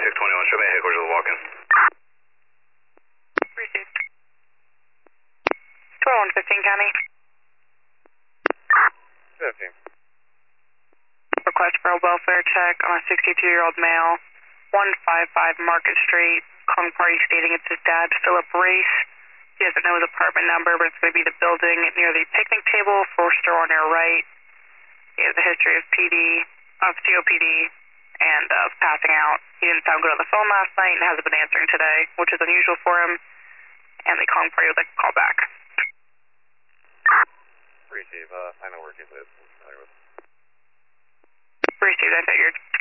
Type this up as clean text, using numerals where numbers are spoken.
2621, show me headquarters of the walk-in. Received. 1215 County. 15. Request for a welfare check on a 62-year-old male, 155 Market Street, calling party stating it's his dad, Philip Race. He doesn't know his apartment number, but it's going to be the building near the picnic table, first door on your right. He has a history of COPD, and of passing out. He didn't sound good on the phone last night and hasn't been answering today, which is unusual for him. And the calling party would like to call back. Receive, I know where he lives. I'm familiar with. Received, I figured.